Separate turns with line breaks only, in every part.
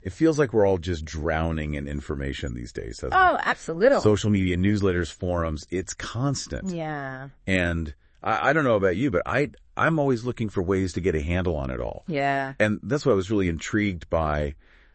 It feels like we're all just drowning in information these days, doesn't it?
Oh, absolutely.
Social media, newsletters, forums, it's constant.
Yeah.
And I don't know about you, but I'm always looking for ways to get a handle on it all.
Yeah.
And that's why I was really intrigued by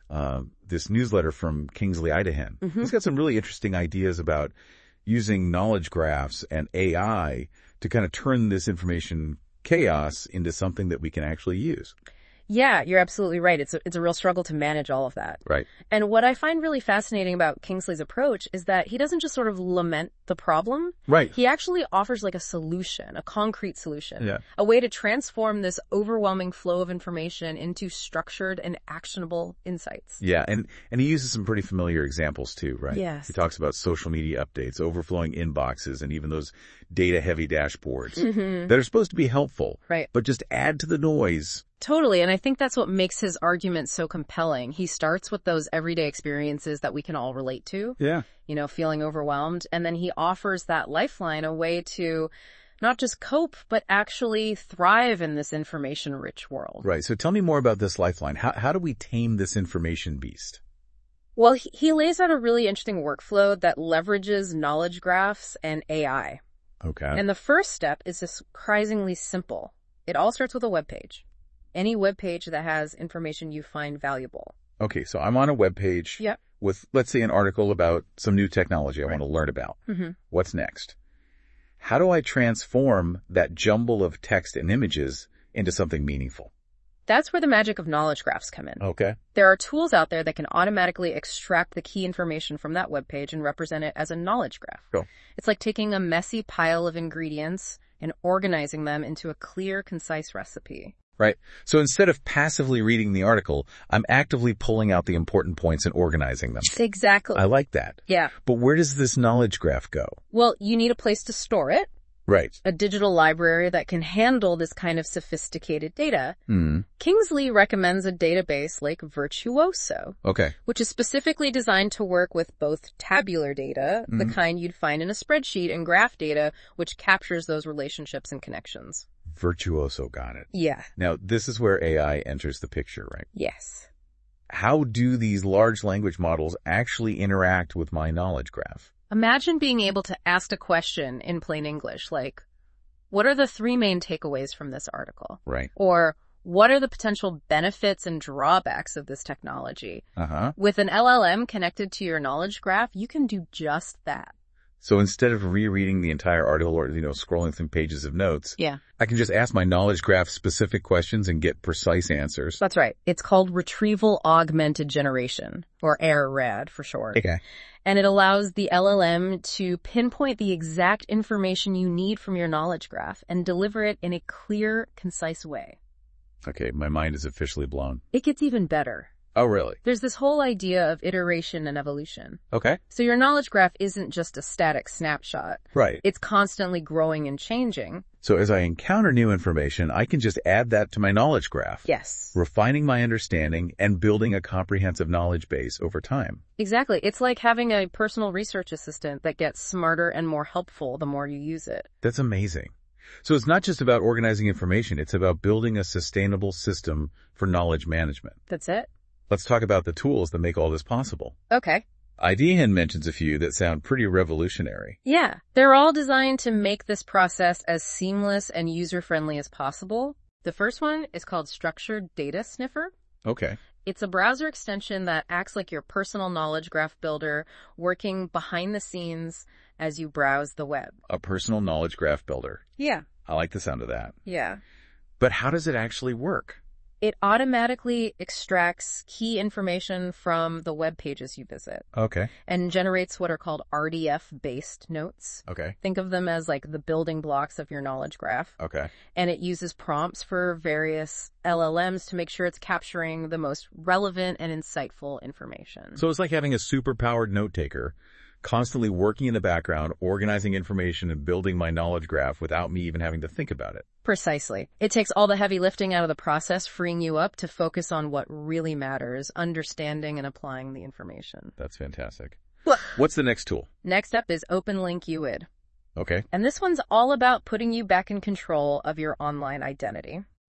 this newsletter from Kingsley Idahan.
Mm-hmm.
He's got some really interesting ideas about using knowledge graphs and AI to kind of turn this information chaos into something that we can actually use.
Yeah, you're absolutely right. It's a real struggle to manage all of that.
Right.
And what I find really fascinating about Kingsley's approach is that he doesn't just sort of lament the problem.
Right.
He actually offers like a solution, a concrete solution.
Yeah.
A way to transform this overwhelming flow of information into structured and actionable insights.
Yeah, and he uses some pretty familiar examples too, right?
Yes.
He talks about social media updates, overflowing inboxes, and even those data-heavy dashboards that are supposed to be helpful,
Right.
but just add to the noise.
Totally. And I think that's what makes his argument so compelling. He starts with those everyday experiences that we can all relate to.
Yeah.
Feeling overwhelmed. And then he offers that lifeline, a way to not just cope, but actually thrive in this information-rich world.
Right. So tell me more about this lifeline. How do we tame this information beast?
Well, he lays out a really interesting workflow that leverages knowledge graphs and AI.
Okay.
And the first step is surprisingly simple. It all starts with a web page. Any web page that has information you find valuable.
Okay, so I'm on a web page
Yep.
with, let's say, an article about some new technology I want to learn about.
Mm-hmm.
What's next? How do I transform that jumble of text and images into something meaningful?
That's where the magic of knowledge graphs come in.
Okay.
There are tools out there that can automatically extract the key information from that web page and represent it as a knowledge graph.
Cool.
It's like taking a messy pile of ingredients and organizing them into a clear, concise recipe.
Right. So instead of passively reading the article, I'm actively pulling out the important points and organizing them.
Exactly.
I like that.
Yeah.
But where does this knowledge graph go?
Well, you need a place to store it,
Right.
a digital library that can handle this kind of sophisticated data.
Hmm.
Kingsley recommends a database like Virtuoso,
Okay.
which is specifically designed to work with both tabular data, the kind you'd find in a spreadsheet, and graph data, which captures those relationships and connections.
Virtuoso, got it.
Yeah.
Now, this is where AI enters the picture, right?
Yes.
How do these large language models actually interact with my knowledge graph?
Imagine being able to ask a question in plain English, like, what are the 3 main takeaways from this article?
Right.
Or, what are the potential benefits and drawbacks of this technology?
Uh-huh.
With an LLM connected to your knowledge graph, you can do just that.
So instead of rereading the entire article or, scrolling through pages of notes,
Yeah.
I can just ask my knowledge graph specific questions and get precise answers.
That's right. It's called Retrieval Augmented Generation, or AIR-RAD for short.
Okay.
And it allows the LLM to pinpoint the exact information you need from your knowledge graph and deliver it in a clear, concise way.
Okay, my mind is officially blown.
It gets even better.
Oh, really?
There's this whole idea of iteration and evolution.
Okay.
So your knowledge graph isn't just a static snapshot.
Right.
It's constantly growing and changing.
So as I encounter new information, I can just add that to my knowledge graph.
Yes.
Refining my understanding and building a comprehensive knowledge base over time.
Exactly. It's like having a personal research assistant that gets smarter and more helpful the more you use it.
That's amazing. So it's not just about organizing information, it's about building a sustainable system for knowledge management.
That's it.
Let's talk about the tools that make all this possible.
Okay.
Idahan mentions a few that sound pretty revolutionary.
Yeah. They're all designed to make this process as seamless and user-friendly as possible. The first one is called Structured Data Sniffer.
Okay.
It's a browser extension that acts like your personal knowledge graph builder, working behind the scenes as you browse the web.
A personal knowledge graph builder.
Yeah.
I like the sound of that.
Yeah.
But how does it actually work?
It automatically extracts key information from the web pages you visit
Okay.
and generates what are called RDF-based notes.
Okay.
Think of them as like the building blocks of your knowledge graph.
Okay.
And it uses prompts for various LLMs to make sure it's capturing the most relevant and insightful information.
So it's like having a super-powered note taker, constantly working in the background, organizing information and building my knowledge graph without me even having to think about it.
Precisely. It takes all the heavy lifting out of the process, freeing you up to focus on what really matters, understanding and applying the information.
That's fantastic.
Well,
What's the next tool?
next up is OpenLink UID.
Okay.
And this one's all about putting you back in control of your online identity.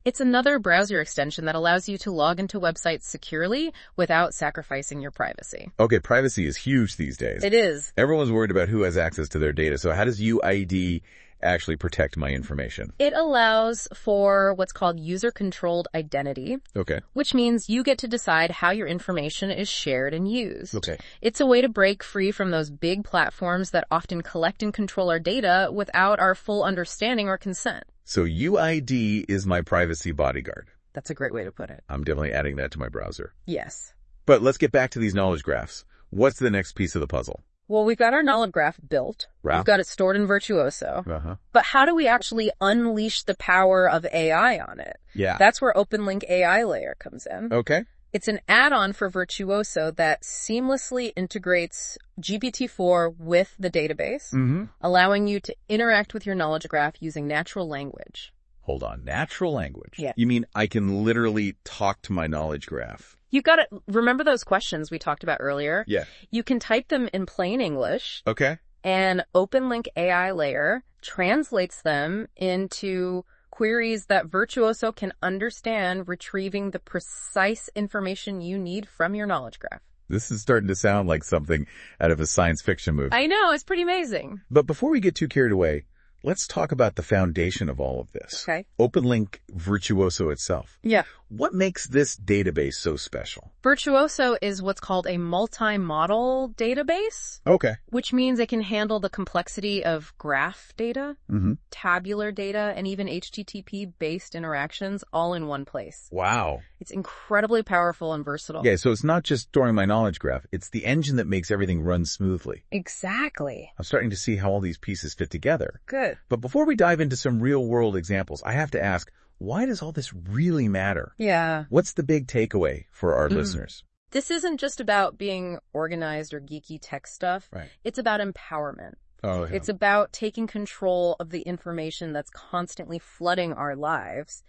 It's another browser extension that allows you to log into websites securely without sacrificing your privacy.
Okay, privacy is huge these days.
It is.
Everyone's worried about who has access to their data. So how does UID actually protect my information?
It allows for what's called user-controlled identity,
Okay.
which means you get to decide how your information is shared and used.
Okay.
It's a way to break free from those big platforms that often collect and control our data without our full understanding or consent.
So UID is my privacy bodyguard.
That's a great way to put it.
I'm definitely adding that to my browser.
Yes.
But let's get back to these knowledge graphs. What's the next piece of the puzzle?
Well, we've got our knowledge graph built.
Wow.
We've got it stored in Virtuoso.
Uh-huh.
But how do we actually unleash the power of AI on it?
Yeah.
That's where OpenLink AI layer comes in.
Okay.
It's an add-on for Virtuoso that seamlessly integrates GPT-4 with the database, allowing you to interact with your knowledge graph using natural language.
Hold on. Natural language?
Yeah.
You mean I can literally talk to my knowledge graph?
You've got to remember those questions we talked about earlier?
Yeah.
You can type them in plain English,
Okay.
and OpenLink AI layer translates them into queries that Virtuoso can understand, retrieving the precise information you need from your knowledge graph.
This is starting to sound like something out of a science fiction movie.
I know, it's pretty amazing.
But before we get too carried away, let's talk about the foundation of all of this.
Okay.
OpenLink Virtuoso itself.
Yeah.
What makes this database so special?
Virtuoso is what's called a multi-model database,
Okay.
which means it can handle the complexity of graph data, tabular data, and even HTTP-based interactions all in one place.
Wow.
It's incredibly powerful and versatile.
Yeah, so it's not just storing my knowledge graph. It's the engine that makes everything run smoothly.
Exactly.
I'm starting to see how all these pieces fit together.
Good.
But before we dive into some real-world examples, I have to ask, why does all this really matter?
Yeah.
What's the big takeaway for our listeners?
This isn't just about being organized or geeky tech stuff.
Right.
It's about empowerment.
Oh, yeah.
It's about taking control of the information that's constantly flooding our lives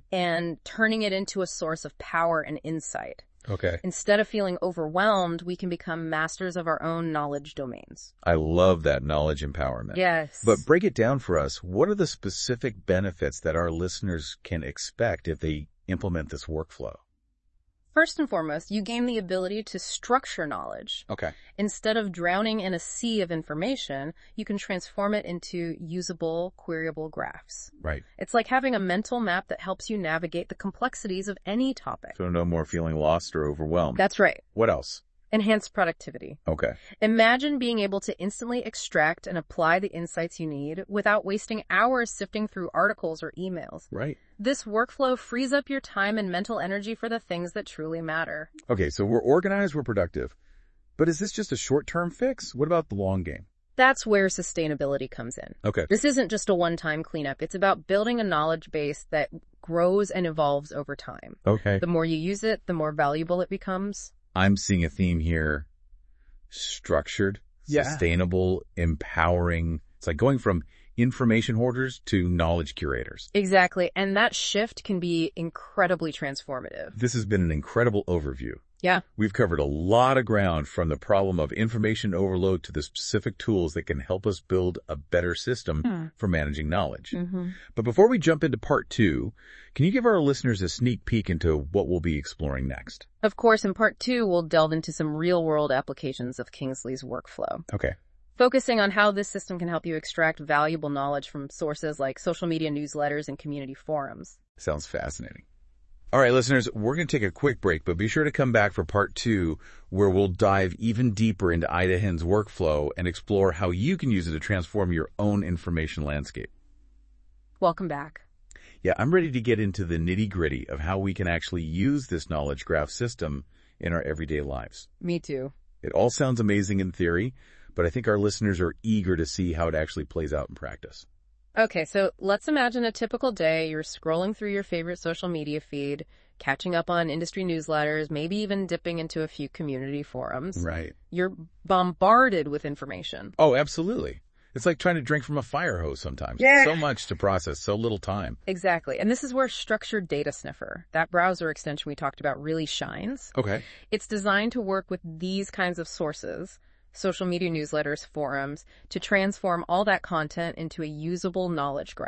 and turning it into a source of power and insight.
Okay.
Instead of feeling overwhelmed, we can become masters of our own knowledge domains.
I love that knowledge empowerment.
Yes.
But break it down for us. What are the specific benefits that our listeners can expect if they implement this workflow?
First and foremost, you gain the ability to structure knowledge.
Okay.
Instead of drowning in a sea of information, you can transform it into usable, queryable graphs.
Right.
It's like having a mental map that helps you navigate the complexities of any topic.
So no more feeling lost or overwhelmed.
That's right.
What else?
Enhanced productivity.
Okay.
Imagine being able to instantly extract and apply the insights you need without wasting hours sifting through articles or emails.
Right.
This workflow frees up your time and mental energy for the things that truly matter.
Okay, so we're organized, we're productive. But is this just a short-term fix? What about the long game?
That's where sustainability comes in.
Okay.
This isn't just a one-time cleanup. It's about building a knowledge base that grows and evolves over time.
Okay.
The more you use it, the more valuable it becomes.
I'm seeing a theme here. Structured, sustainable, empowering. It's like going from information hoarders to knowledge curators.
Exactly. And that shift can be incredibly transformative.
This has been an incredible overview.
Yeah.
We've covered a lot of ground, from the problem of information overload to the specific tools that can help us build a better system for managing knowledge. But before we jump into part 2, can you give our listeners a sneak peek into what we'll be exploring next?
Of course, in part 2, we'll delve into some real-world applications of Kingsley's workflow,
Okay.
focusing on how this system can help you extract valuable knowledge from sources like social media newsletters and community forums.
Sounds fascinating. All right, listeners, we're going to take a quick break, but be sure to come back for part 2, where we'll dive even deeper into Idahen's workflow and explore how you can use it to transform your own information landscape.
Welcome back.
Yeah, I'm ready to get into the nitty-gritty of how we can actually use this knowledge graph system in our everyday lives.
Me too.
It all sounds amazing in theory, but I think our listeners are eager to see how it actually plays out in practice.
Okay, so let's imagine a typical day. You're scrolling through your favorite social media feed, catching up on industry newsletters, maybe even dipping into a few community forums.
Right.
You're bombarded with information.
Oh, absolutely. It's like trying to drink from a fire hose sometimes.
Yeah.
So much to process, so little time.
Exactly. And this is where Structured Data Sniffer, that browser extension we talked about, really shines.
Okay.
It's designed to work with these kinds of sources, social media newsletters, forums, to transform all that content into a usable knowledge graph.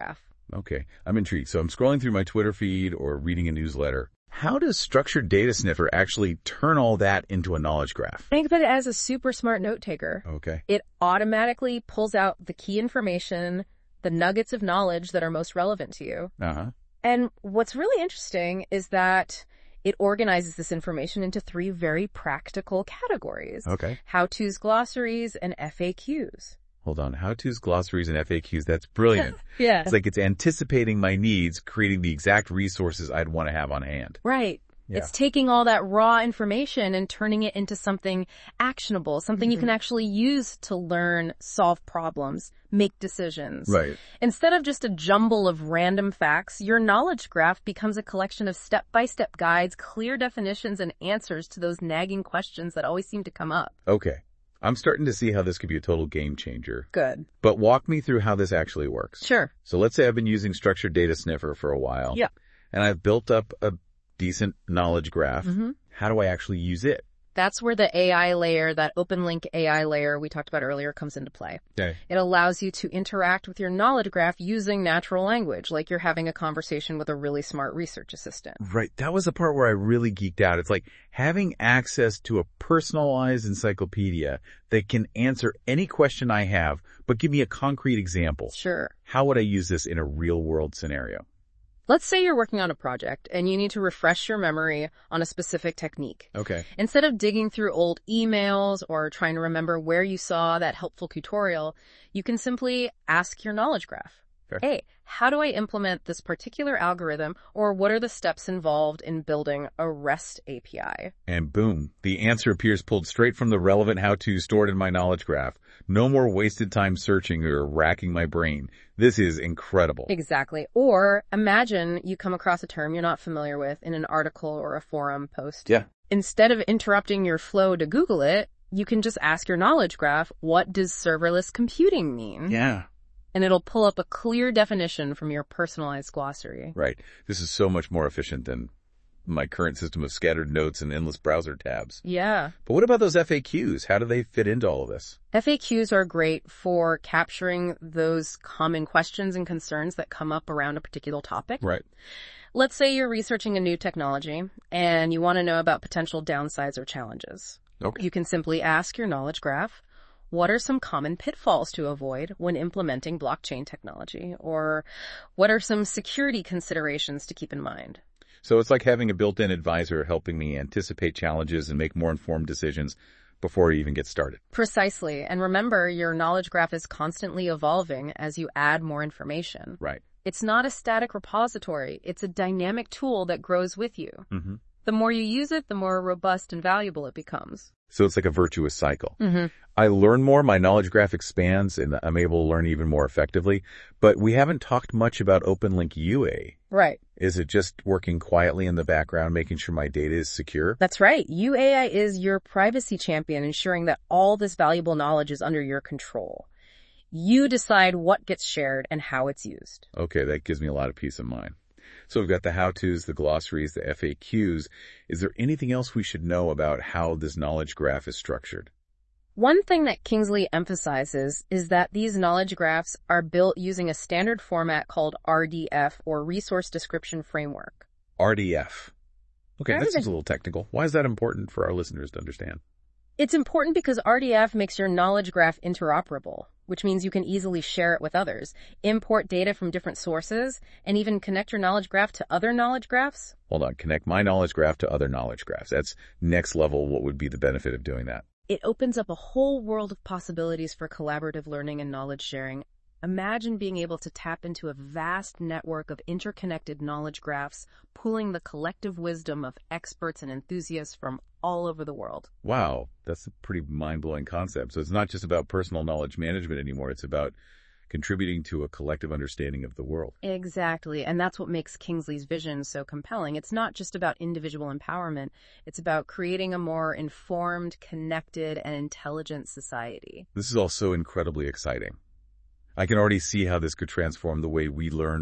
Okay, I'm intrigued. So I'm scrolling through my Twitter feed or reading a newsletter. How does Structured Data Sniffer actually turn all that into a knowledge graph?
Think of it as a super smart note taker.
Okay.
It automatically pulls out the key information, the nuggets of knowledge that are most relevant to you.
Uh-huh.
And what's really interesting is that it organizes this information into 3 very practical categories.
Okay.
How-tos, glossaries, and FAQs.
Hold on. How-tos, glossaries, and FAQs. That's brilliant.
Yeah.
It's like it's anticipating my needs, creating the exact resources I'd want to have on hand.
Right.
Yeah.
It's taking all that raw information and turning it into something actionable, something you can actually use to learn, solve problems, make decisions.
Right.
Instead of just a jumble of random facts, your knowledge graph becomes a collection of step-by-step guides, clear definitions, and answers to those nagging questions that always seem to come up.
Okay. I'm starting to see how this could be a total game changer.
Good.
But walk me through how this actually works.
Sure.
So let's say I've been using Structured Data Sniffer for a while.
Yeah.
And I've built up a decent knowledge graph.
Mm-hmm.
How do I actually use it?
That's where the AI layer, that OpenLink AI layer we talked about earlier, comes into play.
Okay.
It allows you to interact with your knowledge graph using natural language, like you're having a conversation with a really smart research assistant.
Right. That was the part where I really geeked out. It's like having access to a personalized encyclopedia that can answer any question I have, but give me a concrete example.
Sure.
How would I use this in a real world scenario?
Let's say you're working on a project and you need to refresh your memory on a specific technique.
Okay.
Instead of digging through old emails or trying to remember where you saw that helpful tutorial, you can simply ask your knowledge graph.
Fair.
Hey, how do I implement this particular algorithm, or what are the steps involved in building a REST API?
And boom, the answer appears pulled straight from the relevant how-to stored in my knowledge graph. No more wasted time searching or racking my brain. This is incredible.
Exactly. Or imagine you come across a term you're not familiar with in an article or a forum post.
Yeah.
Instead of interrupting your flow to Google it, you can just ask your knowledge graph, what does serverless computing mean?
Yeah.
And it'll pull up a clear definition from your personalized glossary.
Right. This is so much more efficient than my current system of scattered notes and endless browser tabs.
Yeah.
But what about those FAQs? How do they fit into all of this?
FAQs are great for capturing those common questions and concerns that come up around a particular topic.
Right.
Let's say you're researching a new technology and you want to know about potential downsides or challenges.
Okay.
You can simply ask your knowledge graph, what are some common pitfalls to avoid when implementing blockchain technology? Or what are some security considerations to keep in mind?
So it's like having a built-in advisor helping me anticipate challenges and make more informed decisions before I even get started.
Precisely. And remember, your knowledge graph is constantly evolving as you add more information.
Right.
It's not a static repository. It's a dynamic tool that grows with you.
Mm-hmm.
The more you use it, the more robust and valuable it becomes.
So it's like a virtuous cycle.
Mm-hmm.
I learn more, my knowledge graph expands, and I'm able to learn even more effectively. But we haven't talked much about OpenLink UA.
Right.
Is it just working quietly in the background, making sure my data is secure?
That's right. UAI is your privacy champion, ensuring that all this valuable knowledge is under your control. You decide what gets shared and how it's used.
Okay, that gives me a lot of peace of mind. So we've got the how-tos, the glossaries, the FAQs. Is there anything else we should know about how this knowledge graph is structured?
One thing that Kingsley emphasizes is that these knowledge graphs are built using a standard format called RDF, or Resource Description Framework.
RDF. Okay,
Rather
that seems
than-
a little technical. Why is that important for our listeners to understand?
It's important because RDF makes your knowledge graph interoperable, which means you can easily share it with others, import data from different sources, and even connect your knowledge graph to other knowledge graphs.
Hold on, connect my knowledge graph to other knowledge graphs. That's next level. What would be the benefit of doing that?
It opens up a whole world of possibilities for collaborative learning and knowledge sharing. Imagine being able to tap into a vast network of interconnected knowledge graphs, pooling the collective wisdom of experts and enthusiasts from all over the world.
Wow, that's a pretty mind-blowing concept. So it's not just about personal knowledge management anymore. It's about contributing to a collective understanding of the world.
Exactly, and that's what makes Kingsley's vision so compelling. It's not just about individual empowerment. It's about creating a more informed, connected, and intelligent society.
This is all so incredibly exciting. I can already see how this could transform the way we learn,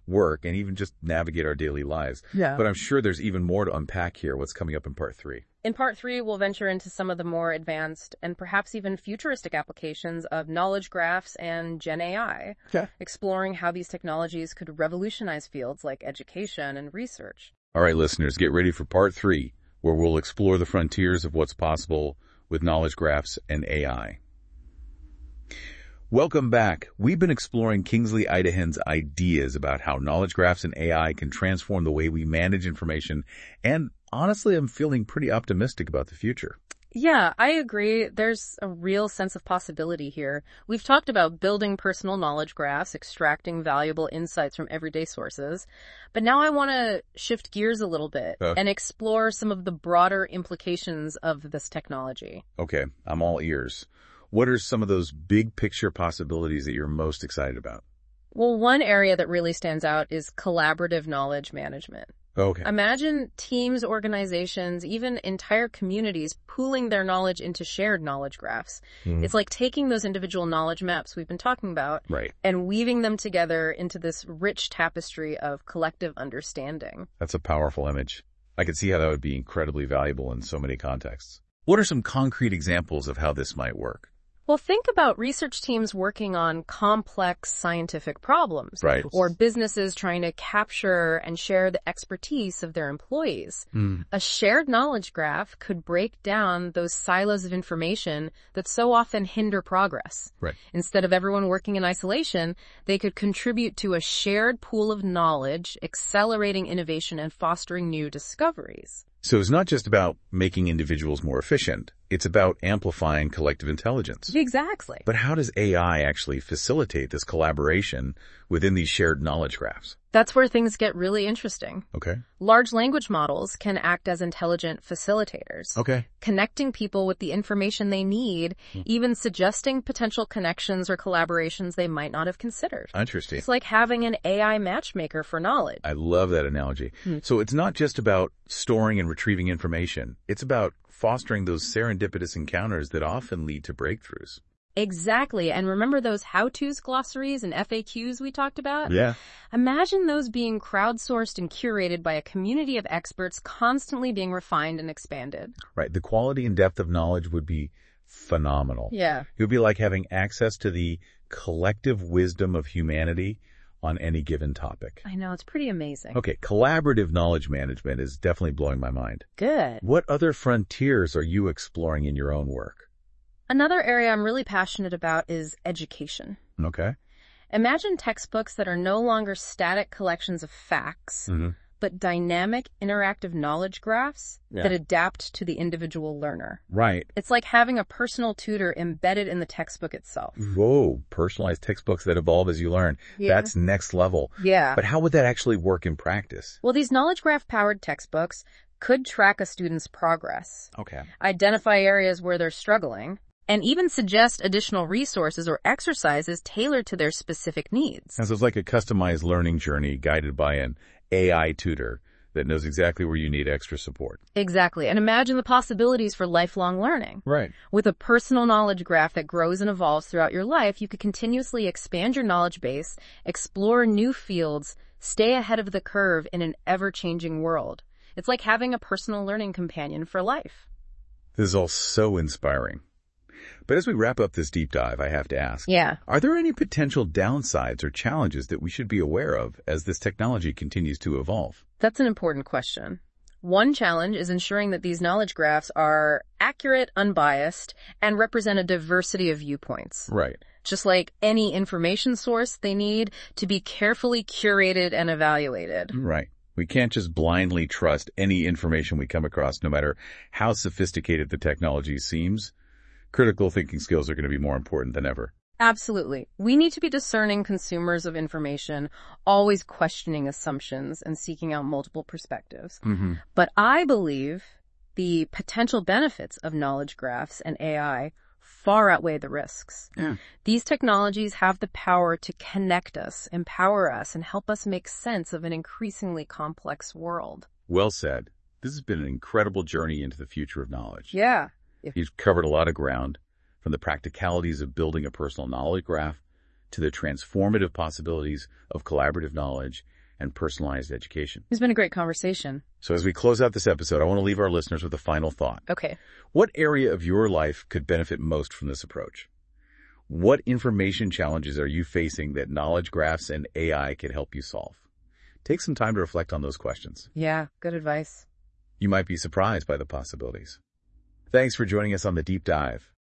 work and even just navigate our daily lives.
Yeah.
But I'm sure there's even more to unpack here. What's coming up in part 3?
In part 3, we'll venture into some of the more advanced and perhaps even futuristic applications of knowledge graphs and Gen AI, exploring how these technologies could revolutionize fields like education and research.
All right, listeners, get ready for part 3, where we'll explore the frontiers of what's possible with knowledge graphs and AI. Welcome back. We've been exploring Kingsley Idahen's ideas about how knowledge graphs and AI can transform the way we manage information, and honestly, I'm feeling pretty optimistic about the future.
Yeah, I agree. There's a real sense of possibility here. We've talked about building personal knowledge graphs, extracting valuable insights from everyday sources, but now I want to shift gears a little bit and explore some of the broader implications of this technology.
Okay, I'm all ears. What are some of those big picture possibilities that you're most excited about?
Well, one area that really stands out is collaborative knowledge management.
Okay.
Imagine teams, organizations, even entire communities pooling their knowledge into shared knowledge graphs. It's like taking those individual knowledge maps we've been talking about and weaving them together into this rich tapestry of collective understanding.
That's a powerful image. I could see how that would be incredibly valuable in so many contexts. What are some concrete examples of how this might work?
Well, think about research teams working on complex scientific problems, or businesses trying to capture and share the expertise of their employees. A shared knowledge graph could break down those silos of information that so often hinder progress. Instead of everyone working in isolation, they could contribute to a shared pool of knowledge, accelerating innovation and fostering new discoveries.
So it's not just about making individuals more efficient. It's about amplifying collective intelligence.
Exactly.
But how does AI actually facilitate this collaboration within these shared knowledge graphs?
That's where things get really interesting.
Okay.
Large language models can act as intelligent facilitators.
Okay.
Connecting people with the information they need, even suggesting potential connections or collaborations they might not have considered.
Interesting.
It's like having an AI matchmaker for knowledge.
I love that analogy. So it's not just about storing and retrieving information. It's about fostering those serendipitous encounters that often lead to breakthroughs.
Exactly. And remember those how-tos glossaries and FAQs we talked about?
Yeah.
Imagine those being crowdsourced and curated by a community of experts, constantly being refined and expanded.
Right. The quality and depth of knowledge would be phenomenal.
Yeah.
It would be like having access to the collective wisdom of humanity on any given topic.
I know, it's pretty amazing.
Okay, collaborative knowledge management is definitely blowing my mind.
Good.
What other frontiers are you exploring in your own work?
Another area I'm really passionate about is education.
Okay.
Imagine textbooks that are no longer static collections of facts, but dynamic, interactive knowledge graphs that adapt to the individual learner.
Right.
It's like having a personal tutor embedded in the textbook itself.
Whoa, personalized textbooks that evolve as you learn.
Yeah.
That's next level.
Yeah.
But how would that actually work in practice?
Well, these knowledge graph-powered textbooks could track a student's progress, identify areas where they're struggling, and even suggest additional resources or exercises tailored to their specific needs.
So it's like a customized learning journey guided by an AI tutor that knows exactly where you need extra support.
Exactly. And imagine the possibilities for lifelong learning.
Right.
With a personal knowledge graph that grows and evolves throughout your life, you could continuously expand your knowledge base, explore new fields, stay ahead of the curve in an ever-changing world. It's like having a personal learning companion for life.
This is all so inspiring. But as we wrap up this deep dive, I have to ask, are there any potential downsides or challenges that we should be aware of as this technology continues to evolve?
That's an important question. One challenge is ensuring that these knowledge graphs are accurate, unbiased, and represent a diversity of viewpoints.
Right.
Just like any information source, they need to be carefully curated and evaluated.
Right. We can't just blindly trust any information we come across, no matter how sophisticated the technology seems. Critical thinking skills are going to be more important than ever.
Absolutely. We need to be discerning consumers of information, always questioning assumptions and seeking out multiple perspectives. But I believe the potential benefits of knowledge graphs and AI far outweigh the risks. These technologies have the power to connect us, empower us, and help us make sense of an increasingly complex world.
Well said. This has been an incredible journey into the future of knowledge.
Yeah.
You've covered a lot of ground, from the practicalities of building a personal knowledge graph to the transformative possibilities of collaborative knowledge. and personalized education.
It's been a great conversation.
So as we close out this episode, I want to leave our listeners with a final thought.
Okay.
What area of your life could benefit most from this approach? What information challenges are you facing that knowledge graphs and AI can help you solve? Take some time to reflect on those questions.
Yeah, good advice.
You might be surprised by the possibilities. Thanks for joining us on The Deep Dive.